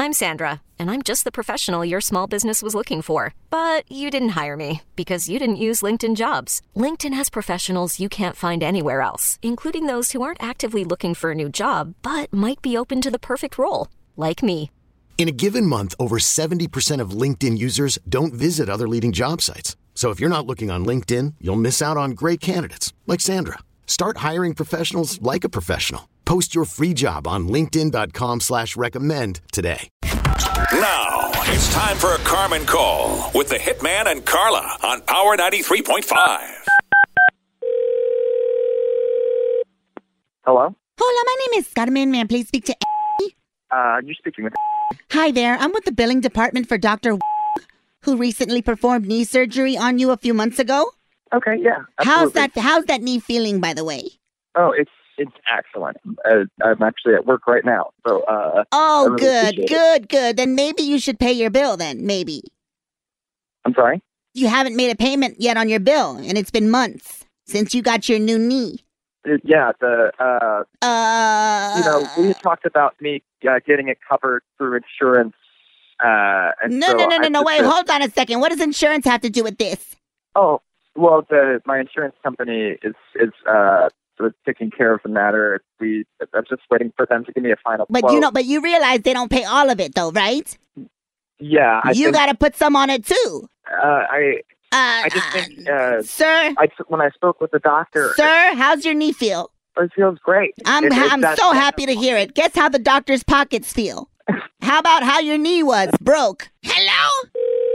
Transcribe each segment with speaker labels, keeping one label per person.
Speaker 1: I'm Sandra, and I'm just the professional your small business was looking for. But you didn't hire me because you didn't use LinkedIn Jobs. LinkedIn has professionals you can't find anywhere else, including those who aren't actively looking for a new job, but might be open to the perfect role, like me.
Speaker 2: In a given month, over 70% of LinkedIn users don't visit other leading job sites. So if you're not looking on LinkedIn, you'll miss out on great candidates like Sandra. Start hiring professionals like a professional. Post your free job on linkedin.com/recommend today.
Speaker 3: Now, it's time for a Carmen Call with the Hitman and Carla on Power 93.5.
Speaker 4: Hello?
Speaker 5: Hola, my name is Carmen. May I please speak to
Speaker 4: You're speaking with...
Speaker 5: Hi there. I'm with the billing department for Dr. who recently performed knee surgery on you a few months ago.
Speaker 4: Okay, yeah.
Speaker 5: How's
Speaker 4: Absolutely.
Speaker 5: that knee feeling, by the way?
Speaker 4: Oh, it's excellent. I'm actually at work right now, so... I
Speaker 5: Oh,
Speaker 4: really
Speaker 5: good. Then maybe you should pay your bill then, maybe.
Speaker 4: I'm sorry?
Speaker 5: You haven't made a payment yet on your bill, and it's been months since you got your new knee.
Speaker 4: Yeah, we had talked about me getting it covered through insurance, and
Speaker 5: No, wait, hold on a second. What does insurance have to do with this?
Speaker 4: Oh, well, my insurance company is sort of taking care of the matter. I'm just waiting for them to give me a final quote.
Speaker 5: But you realize they don't pay all of it, though, right?
Speaker 4: Yeah,
Speaker 5: You got to put some on it, too.
Speaker 4: I just think,
Speaker 5: Sir?
Speaker 4: when I spoke with the doctor...
Speaker 5: Sir, how's your knee feel?
Speaker 4: It feels great.
Speaker 5: I'm so happy to hear it. Guess how the doctor's pockets feel. How about how your knee was? Broke. Hello?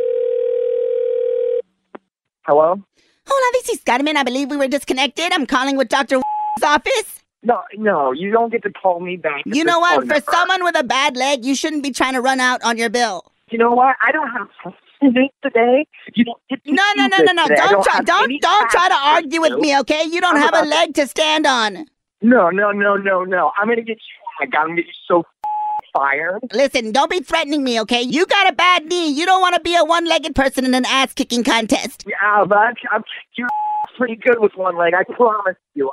Speaker 4: Hello?
Speaker 5: Hola, this is Carmen. I believe we were disconnected. I'm calling with Dr. office.
Speaker 4: No, you don't get to call me back.
Speaker 5: You know what? For someone with a bad leg, you shouldn't be trying to run out on your bill.
Speaker 4: You know what? I don't have today. You don't get to
Speaker 5: No. Don't try to argue with me, okay? You don't have a leg to stand on.
Speaker 4: No. I'm gonna get you. I'm gonna get you so fired.
Speaker 5: Listen, don't be threatening me, okay? You got a bad knee. You don't want to be a one-legged person in an ass-kicking contest.
Speaker 4: Yeah, but you're pretty good with one leg. I promise you.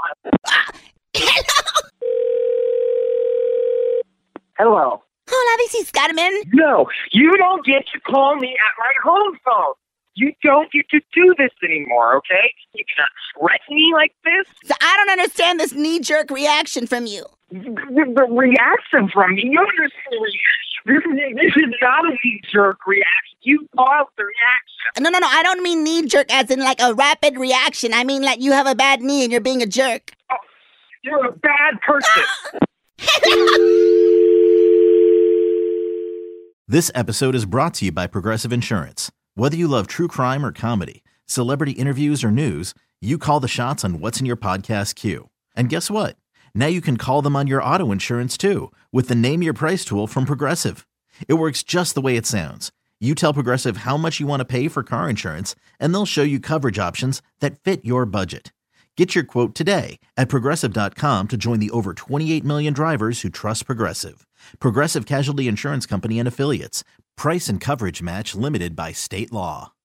Speaker 4: Hello.
Speaker 5: Hola, this is Carmen.
Speaker 4: No, you don't get to call me at my home phone. You don't get to do this anymore, okay? You cannot threaten me like this.
Speaker 5: So I don't understand this knee-jerk reaction from you.
Speaker 4: The reaction from me? You understand the reaction. This is not a knee-jerk reaction. You caused the reaction.
Speaker 5: No. I don't mean knee-jerk as in like a rapid reaction. I mean like you have a bad knee and you're being a jerk.
Speaker 4: Oh, you're a bad person.
Speaker 6: This episode is brought to you by Progressive Insurance. Whether you love true crime or comedy, celebrity interviews or news, you call the shots on what's in your podcast queue. And guess what? Now you can call them on your auto insurance too with the Name Your Price tool from Progressive. It works just the way it sounds. You tell Progressive how much you want to pay for car insurance, and they'll show you coverage options that fit your budget. Get your quote today at Progressive.com to join the over 28 million drivers who trust Progressive. Progressive Casualty Insurance Company and Affiliates. Price and coverage match limited by state law.